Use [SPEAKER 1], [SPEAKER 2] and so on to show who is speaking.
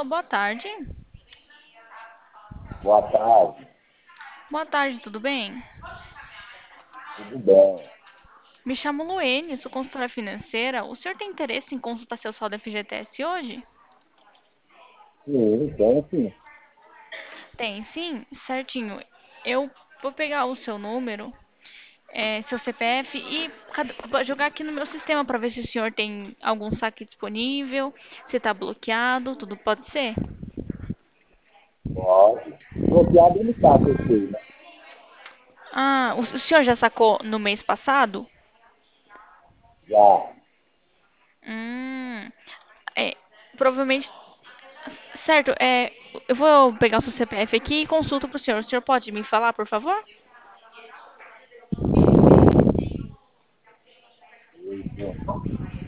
[SPEAKER 1] Alô, boa tarde.
[SPEAKER 2] Boa tarde,
[SPEAKER 1] Boa tarde, tudo bem?
[SPEAKER 2] tudo bem?
[SPEAKER 1] Me chamo Luene, sou consultora financeira. O senhor tem interesse em consultar seu saldo FGTS hoje?
[SPEAKER 2] Sim, tem sim.
[SPEAKER 1] Tem, sim, certinho. Eu vou pegar o seu número, seu CPF e vou jogar aqui no meu sistema para ver se o senhor tem algum saque disponível, se está bloqueado, tudo pode ser?
[SPEAKER 2] Pode. Bloqueado ele está, que eu sei, né?
[SPEAKER 1] Ah, o senhor já sacou no mês passado?
[SPEAKER 2] Já.
[SPEAKER 1] Hum, é, provavelmente. Certo, eu vou pegar o seu CPF aqui e consulto para o senhor. O senhor pode me falar, por favor?
[SPEAKER 2] Isso.